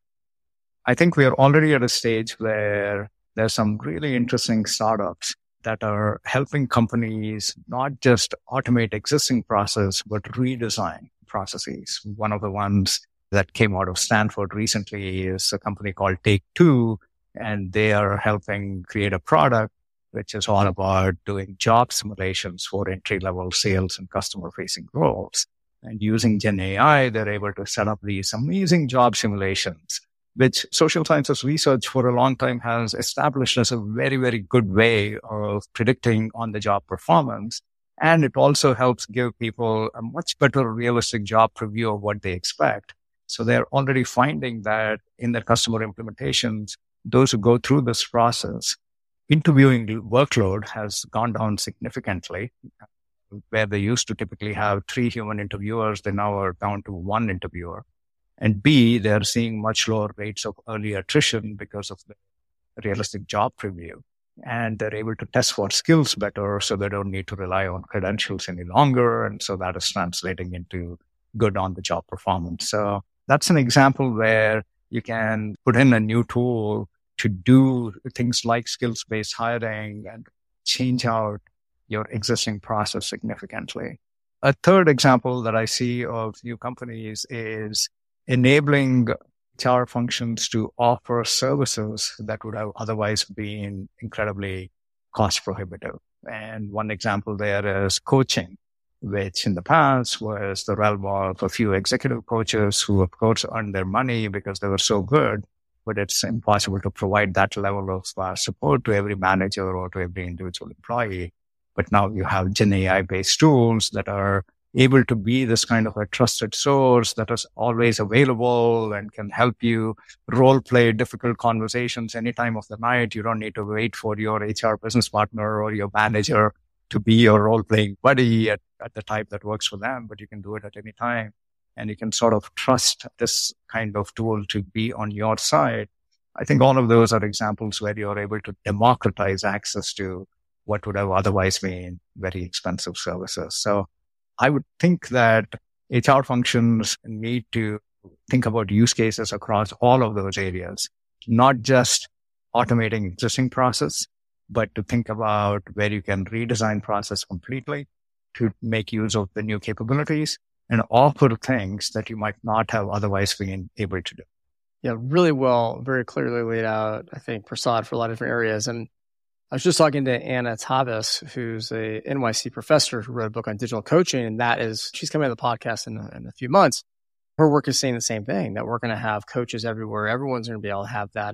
I think we are already at a stage where there's some really interesting startups that are helping companies not just automate existing processes, but redesign processes. One of the ones that came out of Stanford recently is a company called Take-Two, and they are helping create a product which is all about doing job simulations for entry-level sales and customer-facing roles. And using Gen AI, they're able to set up these amazing job simulations, which social sciences research for a long time has established as a very, very good way of predicting on-the-job performance. And it also helps give people a much better realistic job preview of what they expect. So they're already finding that in their customer implementations, those who go through this process, interviewing workload has gone down significantly. Where they used to typically have 3 human interviewers, they now are down to 1 interviewer. And B, they're seeing much lower rates of early attrition because of the realistic job preview. And they're able to test for skills better, so they don't need to rely on credentials any longer. And so that is translating into good on-the-job performance. So that's an example where you can put in a new tool to do things like skills-based hiring and change out your existing process significantly. A third example that I see of new companies is enabling HR functions to offer services that would have otherwise been incredibly cost prohibitive. And one example there is coaching, which in the past was the realm of a few executive coaches who, of course, earned their money because they were so good, but it's impossible to provide that level of support to every manager or to every individual employee. But now you have Gen AI-based tools that are able to be this kind of a trusted source that is always available and can help you role play difficult conversations any time of the night. You don't need to wait for your HR business partner or your manager to be your role playing buddy at the type that works for them, but you can do it at any time. And you can sort of trust this kind of tool to be on your side. I think all of those are examples where you're able to democratize access to what would have otherwise been very expensive services. So I would think that HR functions need to think about use cases across all of those areas, not just automating existing process, but to think about where you can redesign process completely to make use of the new capabilities and offer things that you might not have otherwise been able to do. Yeah, really well, very clearly laid out, I think, Prasad, for a lot of different areas. And I was just talking to Anna Tavis, who's a NYC professor who wrote a book on digital coaching. And she's coming on the podcast in a few months. Her work is saying the same thing, that we're going to have coaches everywhere. Everyone's going to be able to have that.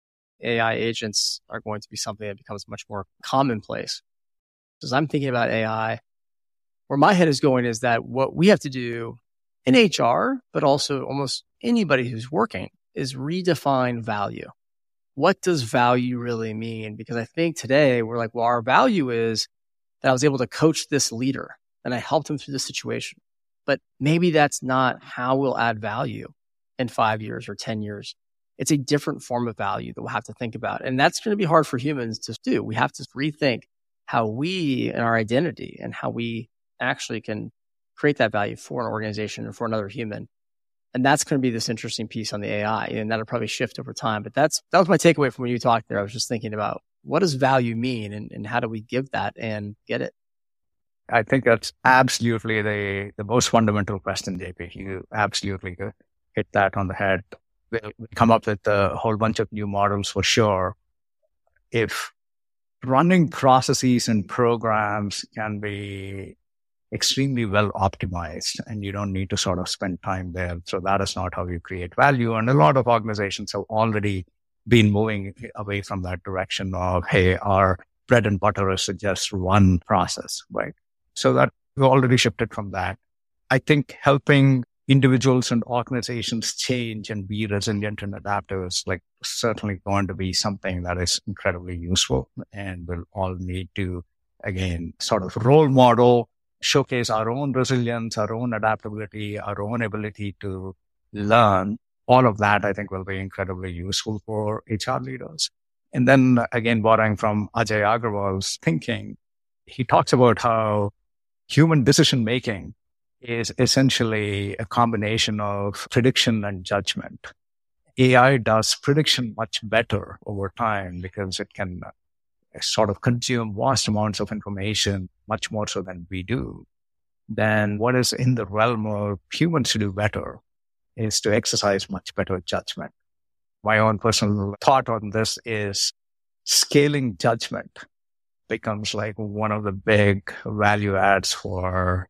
AI agents are going to be something that becomes much more commonplace. As I'm thinking about AI, where my head is going is that what we have to do in HR, but also almost anybody who's working, is redefine value. What does value really mean? Because I think today we're like, well, our value is that I was able to coach this leader and I helped him through this situation. But maybe that's not how we'll add value in 5 years or 10 years. It's a different form of value that we'll have to think about. And that's going to be hard for humans to do. We have to rethink how we and our identity and how we actually can create that value for an organization or for another human. And that's going to be this interesting piece on the AI, and that'll probably shift over time. But that was my takeaway from when you talked there. I was just thinking about what does value mean and how do we give that and get it? I think that's absolutely the most fundamental question, JP. You absolutely hit that on the head. We'll come up with a whole bunch of new models for sure. If running processes and programs can be extremely well optimized and you don't need to sort of spend time there. So that is not how you create value. And a lot of organizations have already been moving away from that direction of, hey, our bread and butter is to just run process, right? So that we already shifted from that. I think helping individuals and organizations change and be resilient and adaptive is like certainly going to be something that is incredibly useful, and we'll all need to, again, sort of role model, showcase our own resilience, our own adaptability, our own ability to learn. All of that, I think, will be incredibly useful for HR leaders. And then again, borrowing from Ajay Agrawal's thinking, he talks about how human decision-making is essentially a combination of prediction and judgment. AI does prediction much better over time because it can sort of consume vast amounts of information, much more so than we do. Then what is in the realm of humans to do better is to exercise much better judgment. My own personal thought on this is scaling judgment becomes like one of the big value adds for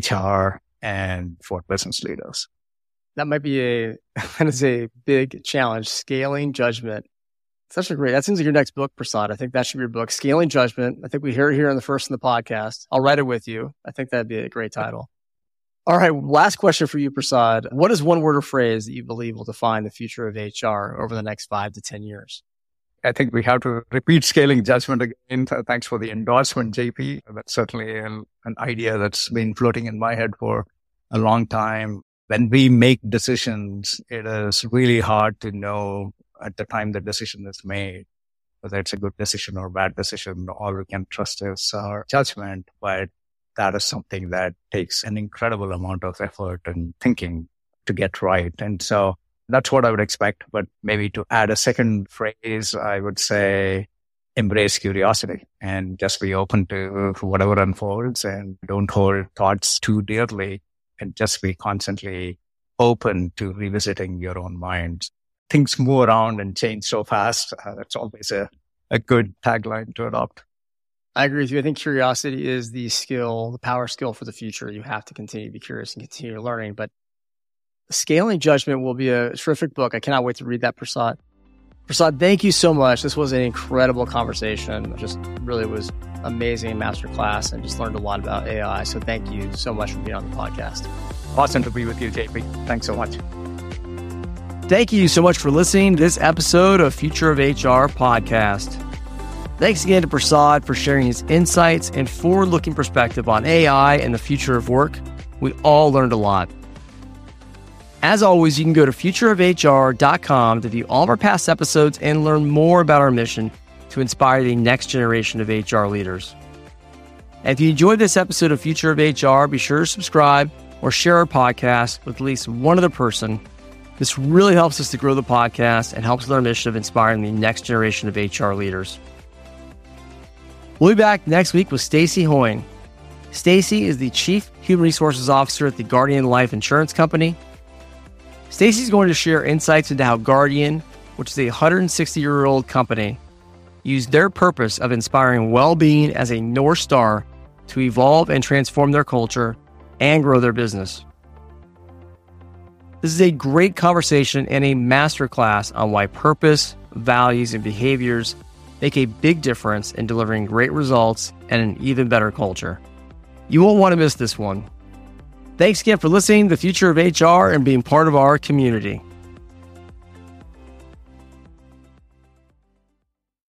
HR and for business leaders. That might be that is a big challenge, scaling judgment. Such a great, that seems like your next book, Prasad. I think that should be your book, Scaling Judgment. I think we hear it here on the first in the podcast. I'll write it with you. I think that'd be a great title. All right. Last question for you, Prasad. What is one word or phrase that you believe will define the future of HR over the next 5 to 10 years? I think we have to repeat scaling judgment again. Thanks for the endorsement, JP. That's certainly an idea that's been floating in my head for a long time. When we make decisions, it is really hard to know at the time the decision is made whether it's a good decision or a bad decision. All we can trust is our judgment, but that is something that takes an incredible amount of effort and thinking to get right. And so that's what I would expect. But maybe to add a second phrase, I would say embrace curiosity and just be open to whatever unfolds and don't hold thoughts too dearly and just be constantly open to revisiting your own mind. things move around and change so fast. That's always a good tagline to adopt. I agree with you. I think curiosity is the skill, the power skill for the future. You have to continue to be curious and continue learning. But Scaling Judgment will be a terrific book. I cannot wait to read that, Prasad. Prasad, thank you so much. This was an incredible conversation. It just really was amazing masterclass and just learned a lot about AI. So thank you so much for being on the podcast. Awesome to be with you, JP. Thanks so much. Thank you so much for listening to this episode of Future of HR podcast. Thanks again to Prasad for sharing his insights and forward-looking perspective on AI and the future of work. We all learned a lot. As always, you can go to futureofhr.com to view all of our past episodes and learn more about our mission to inspire the next generation of HR leaders. And if you enjoyed this episode of Future of HR, be sure to subscribe or share our podcast with at least one other person. This really helps us to grow the podcast and helps with our mission of inspiring the next generation of HR leaders. We'll be back next week with Stacy Hoying. Stacy is the Chief Human Resources Officer at the Guardian Life Insurance Company. Stacy's going to share insights into how Guardian, which is a 160-year-old company, used their purpose of inspiring well-being as a North Star to evolve and transform their culture and grow their business. This is a great conversation and a masterclass on why purpose, values, and behaviors make a big difference in delivering great results and an even better culture. You won't want to miss this one. Thanks again for listening to The Future of HR and being part of our community.